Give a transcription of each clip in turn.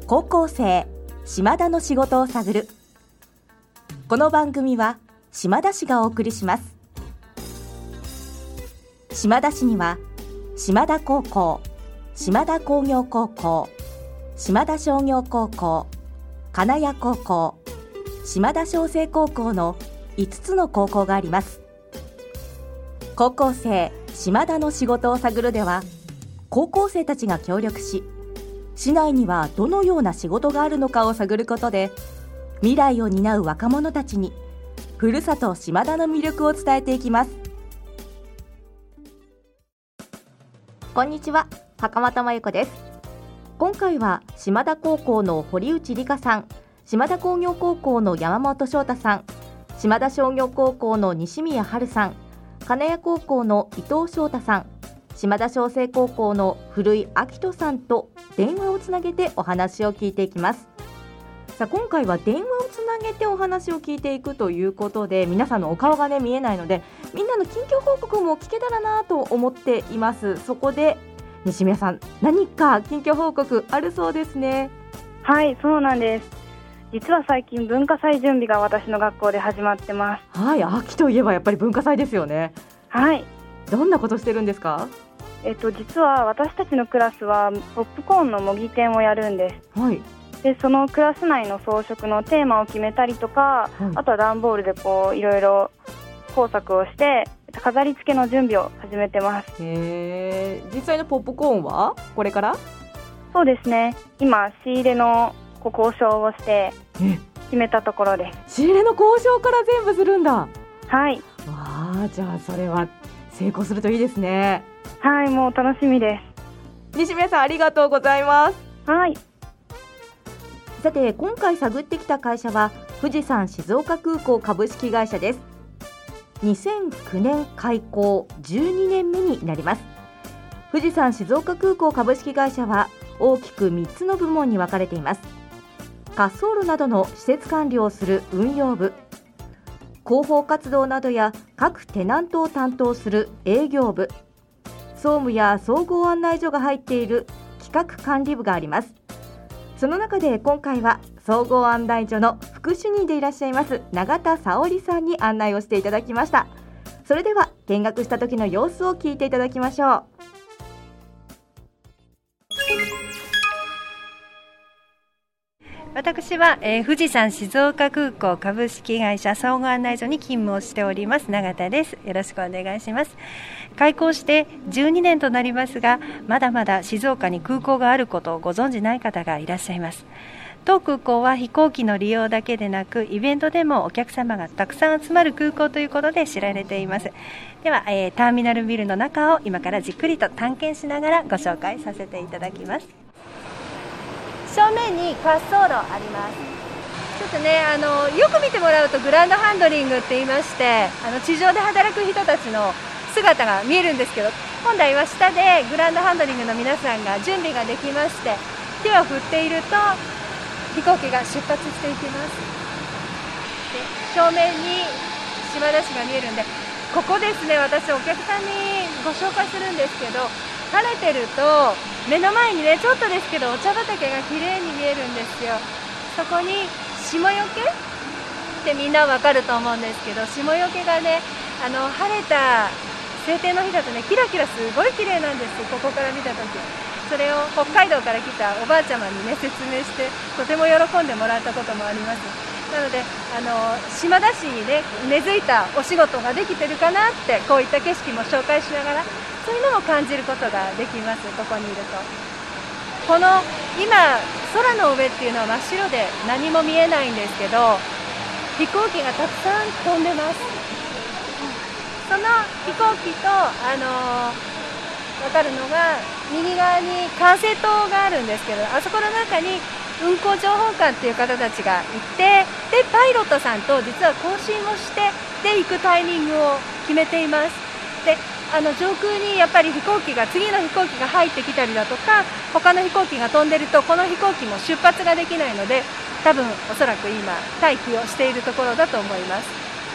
高校生島田の仕事を探る。この番組は島田市がお送りします。島田市には島田高校、島田工業高校、島田商業高校、金谷高校、島田商成高校の5つの高校があります。高校生島田の仕事を探るでは、高校生たちが協力し、市内にはどのような仕事があるのかを探ることで、未来を担う若者たちにふるさと島田の魅力を伝えていきます。こんにちは、袴田真由子です。今回は島田高校の堀内理香さん、島田工業高校の山本翔太さん、島田商業高校の西宮春さん、金谷高校の伊藤翔太さん、島田商成高校の古井明人さんと電話をつなげてお話を聞いていきます。さあ、今回は電話をつなげてお話を聞いていくということで、皆さんのお顔が見えないので、みんなの近況報告も聞けたらなと思っています。そこで西宮さん、何か近況報告あるそうですね。 はい、そうなんです。実は最近文化祭準備が私の学校で始まってます。 はい、秋といえばやっぱり文化祭ですよね。 はい。 どんなことしてるんですか？ 実は私たちのクラスはポップコーンの模擬店をやるんです。 はい。 で、そのクラス内の装飾のテーマを決めたりとか、あとは段ボールでいろいろ工作をして飾り付けの準備を始めてます。 実際のポップコーンはこれから？そうですね、今仕入れの交渉をして決めたところです。 仕入れの交渉から全部するんだ。 はい。 じゃあそれは成功するといいですね。 はい、もう楽しみです。 西宮さん、ありがとうございます。 はい。 さて、今回探ってきた会社は富士山静岡空港株式会社です。2009年開港12年目になります。富士山静岡空港株式会社は大きく3つの部門に分かれています。滑走路などの施設管理をする運用部、広報活動などや各テナントを担当する営業部、総務や総合案内所が入っている企画管理部があります。その中で今回は総合案内所の副主任でいらっしゃいます永田沙織さんに案内をしていただきました。それでは見学した時の様子を聞いていただきましょう。 私は、富士山静岡空港株式会社総合案内所に勤務をしております永田です。よろしくお願いします。開港して12年となりますが、まだまだ静岡に空港があることをご存じない方がいらっしゃいます。当空港は飛行機の利用だけでなく、イベントでもお客様がたくさん集まる空港ということで知られています。では、ターミナルビルの中を今からじっくりと探検しながらご紹介させていただきます。正面に滑走路あります。ちょっとね、よく見てもらうとグランドハンドリングって言いまして、地上で働く人たちの姿が見えるんですけど、本来は下でグランドハンドリングの皆さんが準備ができまして、手を振っていると飛行機が出発していきます。で、正面に島田市が見えるんで、ここですね、私お客さんにご紹介するんですけど、晴れてると目の前にね、ちょっとですけどお茶畑が綺麗に見えるんですよ。そこに霜よけってみんなわかると思うんですけど、霜よけがね、晴れた晴天の日だとね、キラキラすごい綺麗なんです。ここから見た時、それを北海道から来たおばあちゃまにね説明して、とても喜んでもらったこともあります。なので島田市にね根付いたお仕事ができてるかなって、こういった景色も紹介しながら、そういうのも感じることができます。ここにいると、この今空の上っていうのは真っ白で何も見えないんですけど、飛行機がたくさん飛んでます。その飛行機と分かるのが、右側に管制塔があるんですけど、あそこの中に運航情報官っていう方たちがいて、でパイロットさんと実は交信をして、で行くタイミングを決めています。で上空にやっぱり次の飛行機が入ってきたりだとか、他の飛行機が飛んでると、この飛行機も出発ができないので、多分おそらく今待機をしているところだと思います。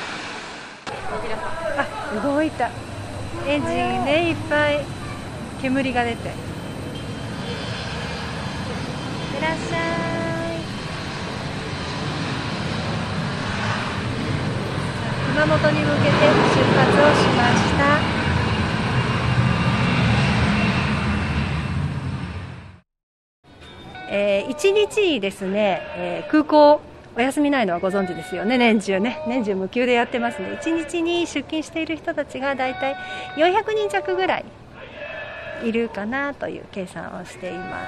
動いた。エンジンね、いっぱい煙が出て、 らっしゃい。熊本に向けて出発をしました。1日ですね、空港お休みないのはご存知ですよね。年中無休でやってますね。1日に出勤している人たちがだいたい400人弱ぐらいいるかなという計算をしています。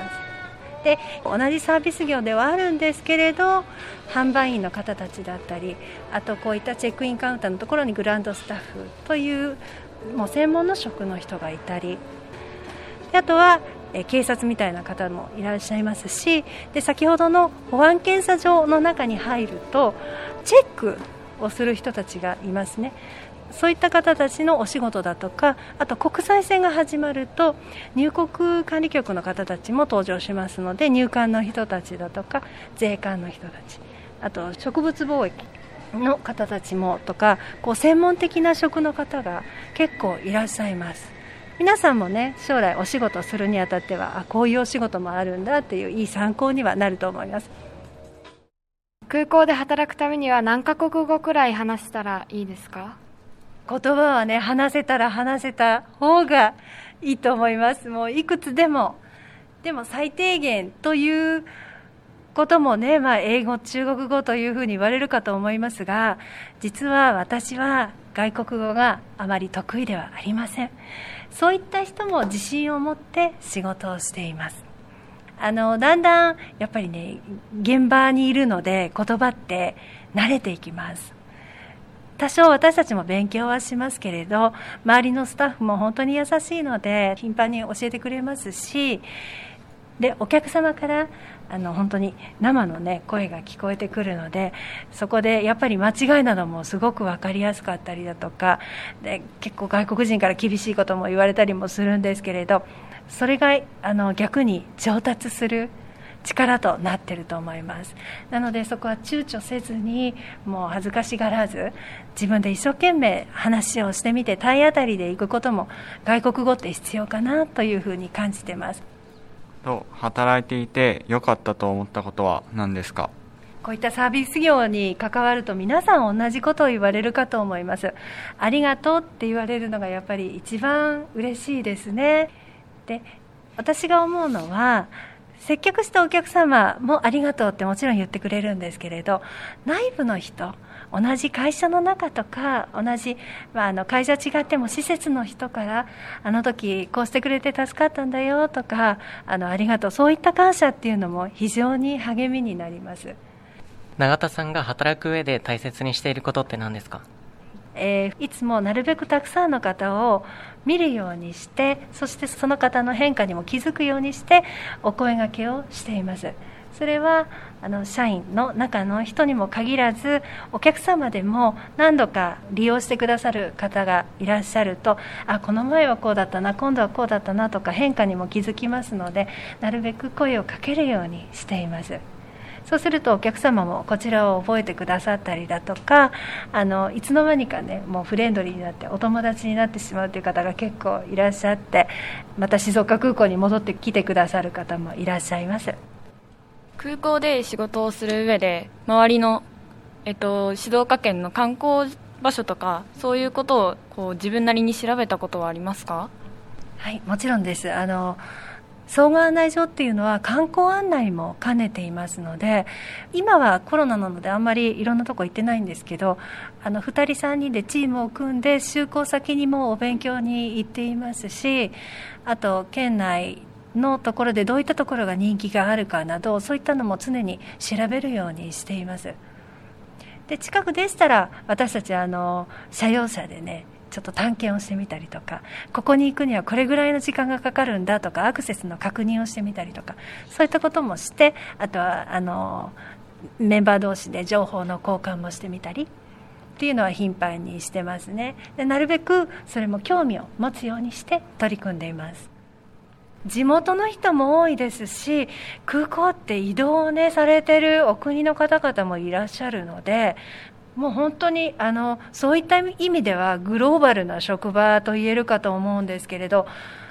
で、同じサービス業ではあるんですけれど、販売員の方たちだったり、あとこういったチェックインカウンターのところにグランドスタッフというもう専門の職の人がいたり、あとは警察みたいな方もいらっしゃいますし、で先ほどの保安検査場の中に入るとチェックをする人たちがいますね。そういった方たちのお仕事だとか、あと国際線が始まると入国管理局の方たちも登場しますので、入管の人たちだとか税関の人たち、あと植物貿易の方たちもとか、こう専門的な職の方が結構いらっしゃいます。皆さんもね、将来お仕事するにあたっては、こういうお仕事もあるんだっていういい参考にはなると思います。 空港で働くためには何カ国語くらい話したらいいですか？ 言葉はね、話せたら話せた方がいいと思います。もういくつでも最低限ということもね、英語、中国語というふうに言われるかと思いますが、実は私は外国語があまり得意ではありません。そういった人も自信を持って仕事をしています。だんだんやっぱりね、現場にいるので言葉って慣れていきます。多少私たちも勉強はしますけれど、周りのスタッフも本当に優しいので頻繁に教えてくれますし、でお客様から本当に生のね声が聞こえてくるので、そこでやっぱり間違いなどもすごく分かりやすかったりだとかで、結構外国人から厳しいことも言われたりもするんですけれど、それが逆に上達する力となっていると思います。なのでそこは躊躇せずに、もう恥ずかしがらず自分で一生懸命話をしてみて、体当たりで行くことも外国語って必要かなというふうに感じています。 働いていて良かったと思ったことは何ですか？ こういったサービス業に関わると皆さん同じことを言われるかと思います。ありがとうって言われるのがやっぱり一番嬉しいですね。で、私が思うのは、接客したお客様もありがとうってもちろん言ってくれるんですけれど、内部の人、同じ会社の中とか、同じ、会社違っても施設の人から、あの時こうしてくれて助かったんだよとか、ありがとう、そういった感謝っていうのも非常に励みになります。 永田さんが働く上で大切にしていることって何ですか？ いつもなるべくたくさんの方を見るようにして、そしてその方の変化にも気づくようにしてお声掛けをしています。それは社員の中の人にも限らず、お客様でも何度か利用してくださる方がいらっしゃると、この前はこうだったな、今度はこうだったなとか変化にも気づきますので、なるべく声をかけるようにしています。そうするとお客様もこちらを覚えてくださったりだとか、いつの間にかね、もうフレンドリーになってお友達になってしまうという方が結構いらっしゃって、また静岡空港に戻ってきてくださる方もいらっしゃいます。 空港で仕事をする上で、周りの、静岡県の観光場所とか、そういうことを自分なりに調べたことはありますか？ はい、もちろんです。総合案内所っていうのは観光案内も兼ねていますので、今はコロナなのであんまりいろんなとこ行ってないんですけど、2人3人でチームを組んで就航先にもお勉強に行っていますし、あと県内のところでどういったところが人気があるかなど、そういったのも常に調べるようにしています。で、近くでしたら私たち車用車でね、ちょっと探検をしてみたりとか、ここに行くにはこれぐらいの時間がかかるんだとか、アクセスの確認をしてみたりとか、そういったこともして、あとはメンバー同士で情報の交換もしてみたりっていうのは頻繁にしてますね。で、なるべくそれも興味を持つようにして取り組んでいます。地元の人も多いですし、空港って移動をねされてるお国の方々もいらっしゃるので、もう本当にそういった意味ではグローバルな職場と言えるかと思うんですけれど、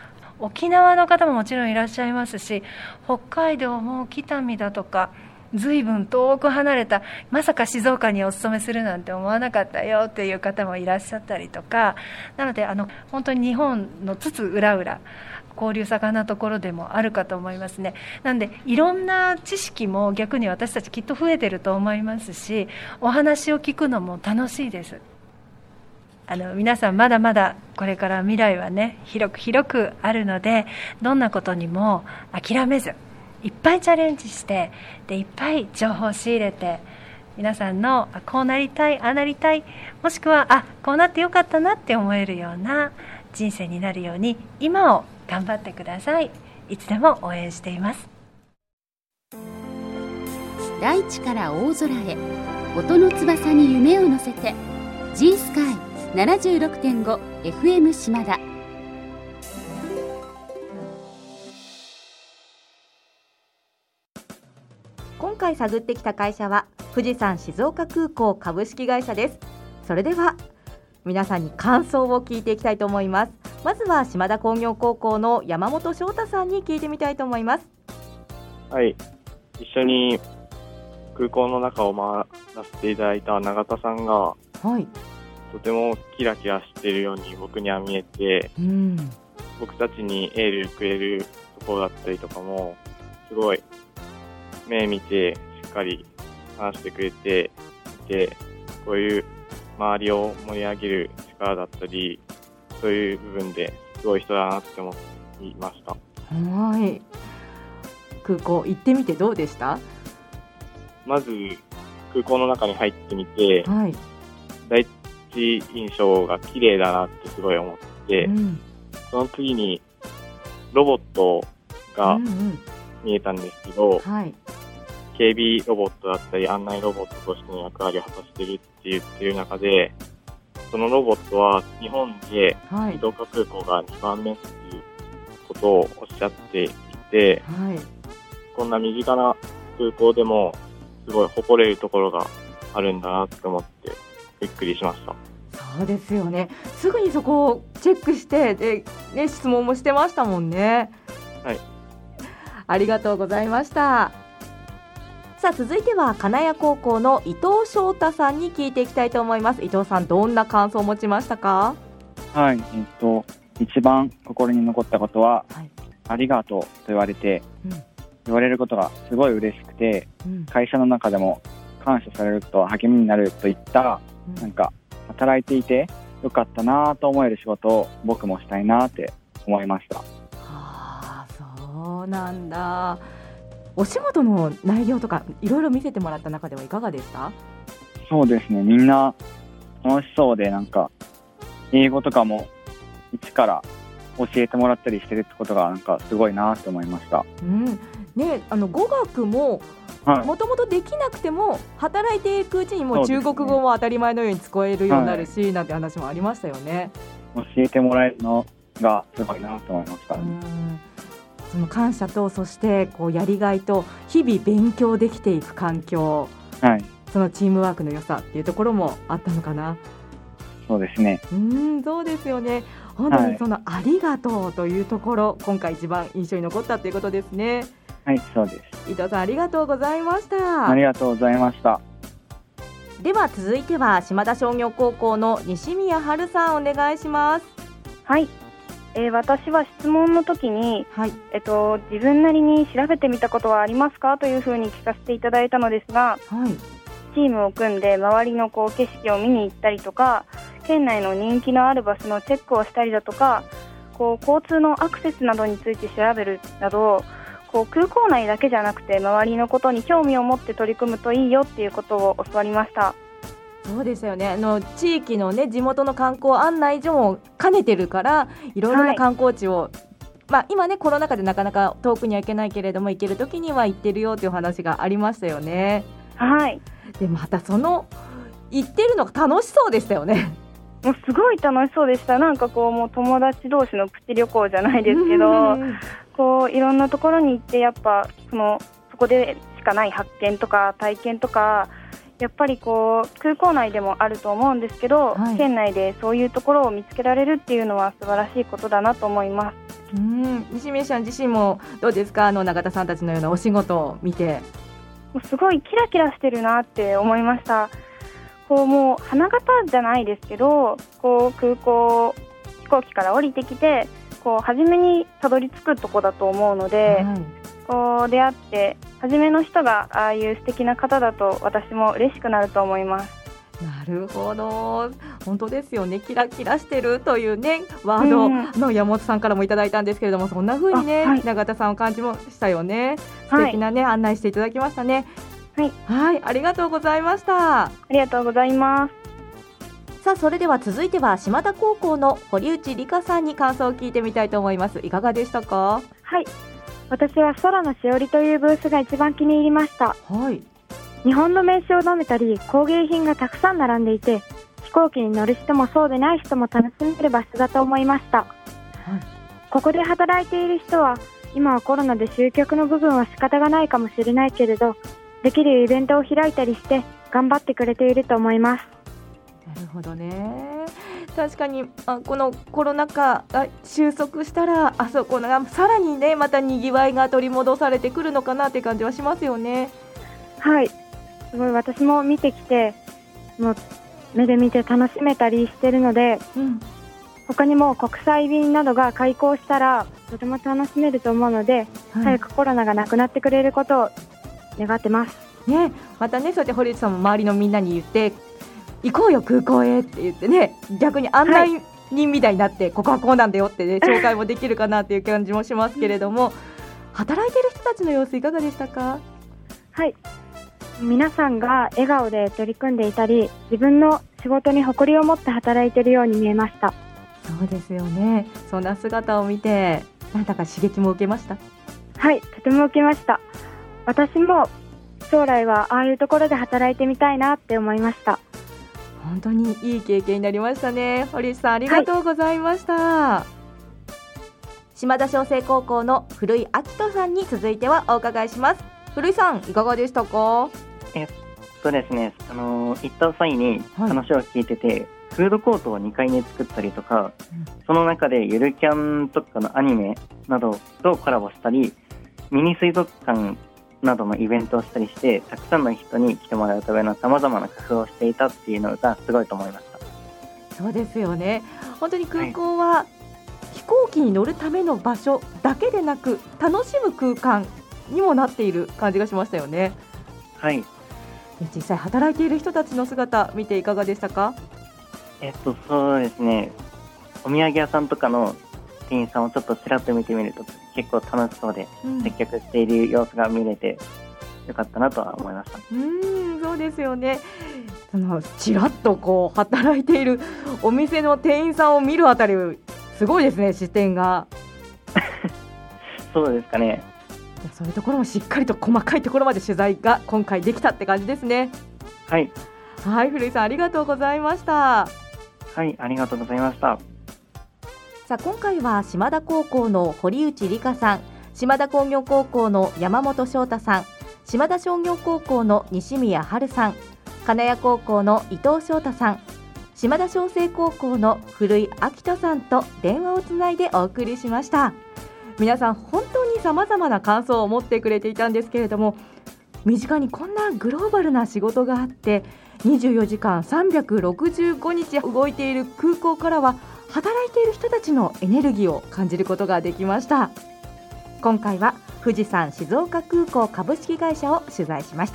沖縄の方ももちろんいらっしゃいますし、北海道も北見だとか随分遠く離れた、まさか静岡にお勤めするなんて思わなかったよっていう方もいらっしゃったりとか、なので本当に日本の津々浦々交流盛んなところでもあるかと思いますね。なのでいろんな知識も逆に私たちきっと増えてると思いますし、お話を聞くのも楽しいです。皆さんまだまだこれから未来はね、広く広くあるので、どんなことにも諦めずいっぱいチャレンジして、でいっぱい情報を仕入れて、皆さんのこうなりたい、ああなりたい、もしくはこうなってよかったなって思えるような人生になるように、今を頑張ってください。いつでも応援しています。 大地から大空へ、音の翼に夢を乗せて G スカイ 76.5 FM 島田。 今回探ってきた会社は富士山静岡空港株式会社です。それでは皆さんに感想を聞いていきたいと思います。まずは島田工業高校の山本翔太さんに聞いてみたいと思います。 はい、一緒に空港の中を回らせていただいた永田さんが、 はい、 とてもキラキラしているように僕には見えて、僕たちにエールくれるところだったりとかもすごい目見てしっかり話してくれていて、こういう周りを盛り上げる力だったり、そういう部分ですごい人だなって思いました。 はい、空港行ってみてどうでした？ まず空港の中に入ってみて、 はい、 第一印象が綺麗だなってすごい思って、その次にロボットが見えたんですけど、警備ロボットだったり案内ロボットとしての役割を果たしているって言っている中で、そのロボットは日本で静岡空港が2番目っていうことをおっしゃっていて、こんな身近な空港でもすごい誇れるところがあるんだなって思ってびっくりしました。 そうですよね。すぐにそこをチェックしてで、ね、質問もしてましたもんね。 はい、 ありがとうございました。さあ続いては金谷高校の伊藤翔太さんに聞いていきたいと思います。伊藤さん、どんな感想を持ちましたか？ はい、一番心に残ったことは、ありがとうと言われて、言われることがすごい嬉しくて、会社の中でも感謝されると励みになるといった、なんか働いていてよかったなと思える仕事を僕もしたいなって思いました。 そうなんだ。お仕事の内容とかいろいろ見せてもらった中ではいかがでした？ そうですね、みんな楽しそうで、なんか英語とかも一から教えてもらったりしてるってことがなんかすごいなって思いました。 語学ももともとできなくても働いていくうちにもう中国語も当たり前のように使えるようになるし、なんて話もありましたよね。 教えてもらえるのがすごいなと思いました。 その感謝と、そしてこうやりがいと、日々勉強できていく環境、そのチームワークの良さっていうところもあったのかな。 そうですね。 そうですよね。本当にそのありがとうというところ、今回一番印象に残ったということですね。 はい、そうです。 伊藤さん、ありがとうございました。 ありがとうございました。 では続いては島田商業高校の西宮春さん、お願いします。 はい、私は質問の時に、自分なりに調べてみたことはありますかというふうに聞かせていただいたのですが、チームを組んで周りの景色を見に行ったりとか、県内の人気のある場所のチェックをしたりだとか、交通のアクセスなどについて調べるなど、空港内だけじゃなくて周りのことに興味を持って取り組むといいよっていうことを教わりました。 そうですよね。地域のね、地元の観光案内所も兼ねてるから、いろいろな観光地を、今ねコロナ禍でなかなか遠くには行けないけれども、行ける時には行ってるよという話がありましたよね。でまたその行ってるのが楽しそうでしたよね。 もうすごい楽しそうでした。なんかもう友達同士のプチ旅行じゃないですけど、いろんなところに行って、やっぱそこでしかない発見とか体験とか、やっぱり空港内でもあると思うんですけど、県内でそういうところを見つけられるっていうのは素晴らしいことだなと思います。 西宮さん自身もどうですか、永田さんたちのようなお仕事を見て。 すごいキラキラしてるなって思いました。もう花形じゃないですけど、飛行機から降りてきて初めにたどり着くとこだと思うので、出会って初めの人がああいう素敵な方だと私も嬉しくなると思います。 なるほど、本当ですよね。キラキラしてるというねワードの山本さんからもいただいたんですけれども、そんな風にね、永田さんを感じましたよね。素敵なね、案内していただきましたね。はい、ありがとうございました。 ありがとうございます。 さあ、それでは続いては島田高校の堀内理香さんに感想を聞いてみたいと思います。いかがでしたか？ はい、私は空のしおりというブースが一番気に入りました。日本の名刺を飲めたり工芸品がたくさん並んでいて、飛行機に乗る人もそうでない人も楽しめる場所だと思いました。ここで働いている人は今はコロナで集客の部分は仕方がないかもしれないけれど、できるイベントを開いたりして頑張ってくれていると思います。 なるほどね。確かにこのコロナ禍が収束したらあそこがさらにねまたにぎわいが取り戻されてくるのかなって感じはしますよね。 はい、すごい私も見てきてもう目で見て楽しめたりしてるので、他にも国際便などが開港したらとても楽しめると思うので、早くコロナがなくなってくれることを願ってます、 またね、そうやって堀内さんも周りのみんなに言って行こうよ空港へって言ってね、逆に案内人みたいになって、ここはこうなんだよってね紹介もできるかなっていう感じもしますけれども働いている人たちの様子いかがでしたか？ はい、皆さんが笑顔で取り組んでいたり、自分の仕事に誇りを持って働いているように見えました。 そうですよね。そんな姿を見てなんだか刺激も受けました？ はい、とても受けました。私も将来はああいうところで働いてみたいなって思いました。 本当にいい経験になりましたね。堀内さんありがとうございました、島田商成高校の古井明人さんに続いてはお伺いします。古井さんいかがでしたか？ ですね、行った際に話を聞いてて、フードコートを2階に作ったりとか、その中でゆるキャンとかのアニメなどとコラボしたり、ミニ水族館などのイベントをしたりして、たくさんの人に来てもらうためのさまざまな工夫をしていたっていうのがすごいと思いました。 そうですよね。本当に空港は飛行機に乗るための場所だけでなく楽しむ空間にもなっている感じがしましたよね。 はい、 実際働いている人たちの姿見ていかがでしたか？ そうですね、お土産屋さんとかの店員さんをちょっとちらっと見てみると結構楽しそうで、接客している様子が見れてよかったなとは思いました。 そうですよね。ちらっと働いているお店の店員さんを見るあたりすごいですね、視点がそうですかね。 そういうところもしっかりと細かいところまで取材が今回できたって感じですね。 はい、 古井さんありがとうございました。 はい、ありがとうございました。 さあ、今回は島田高校の堀内理香さん、島田工業高校の山本翔太さん、島田商業高校の西宮春さん、金谷高校の伊藤翔太さん、島田商成高校の古井明人さんと電話をつないでお送りしました。皆さん本当に様々な感想を持ってくれていたんですけれども、身近にこんなグローバルな仕事があって24時間365日動いている空港からは働いている人たちのエネルギーを感じることができました。今回は富士山静岡空港株式会社を取材しました。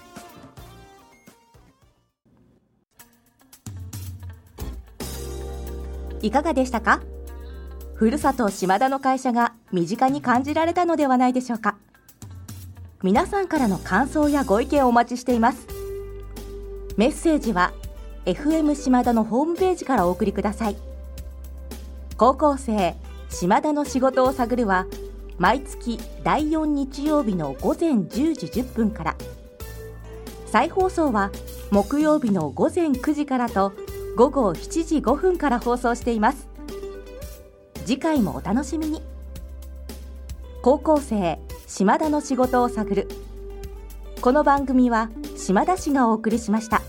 いかがでしたか？ふるさと島田の会社が身近に感じられたのではないでしょうか。皆さんからの感想やご意見をお待ちしています。メッセージは FM 島田のホームページからお送りください。高校生島田の仕事を探るは毎月第4日曜日の午前10時10分から、再放送は木曜日の午前9時からと午後7時5分から放送しています。次回もお楽しみに。高校生島田の仕事を探る。この番組は島田市がお送りしました。